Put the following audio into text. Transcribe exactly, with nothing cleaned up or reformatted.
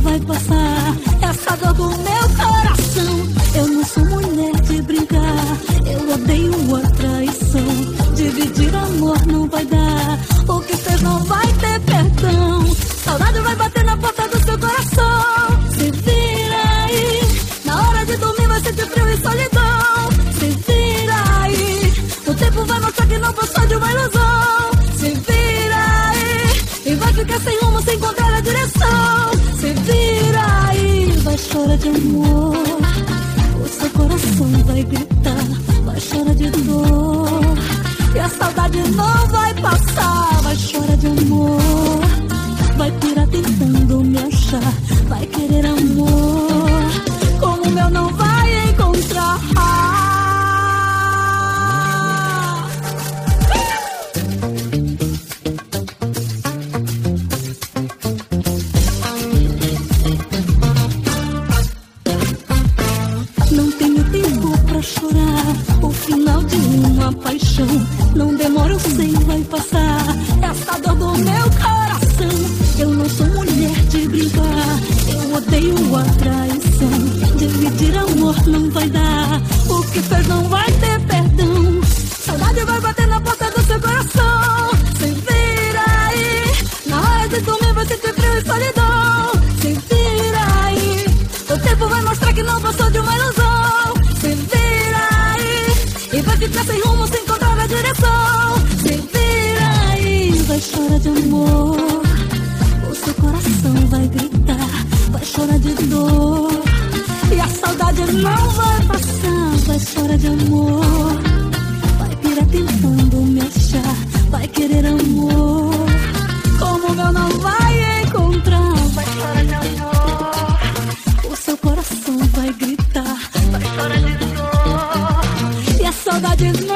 vai passar. Essa dor do meu coração. Eu não sou mulher de brincar. Eu odeio a traição. Dividir amor não vai dar. O que fez não vai ter perdão. Saudade vai bater na porta do seu coração. Se vira aí. Na hora de dormir vai sentir frio e solidão. Se vira aí. O tempo vai mostrar que não passou de uma ilusão. Se vira aí. E vai ficar sem rumo, sem encontrar a direção. Se vira aí. Vai chorar de amor. O seu coração vai gritar. Vai chorar de dor. E a saudade não vai passar. Vai chorar de amor. Vai pirar tentando me achar. Vai querer amor como o meu não vai encontrar. Não tenho tempo pra chorar o final de uma paixão. Não demora, eu sei, vai passar. Essa dor do meu coração. Eu não sou mulher de brincar. Eu odeio a traição. Dividir amor não vai dar. O que fez não vai ter perdão. Saudade vai bater na porta do seu coração. Se vira aí. Na hora de dormir vai sentir frio e solidão. Se vira aí. O tempo vai mostrar que não passou de uma ilusão. Se vira aí. E vai ficar sem rumo, sem encontrar a direção. Se vira aí. Vai chorar de amor. Seu coração vai gritar, vai chorar de dor. E a saudade não vai passar. Vai chorar de amor. Vai pirar tentando me achar. Vai querer amor como o meu não vai encontrar. Vai chorar de amor. O seu coração vai gritar, vai chorar de dor. E a saudade não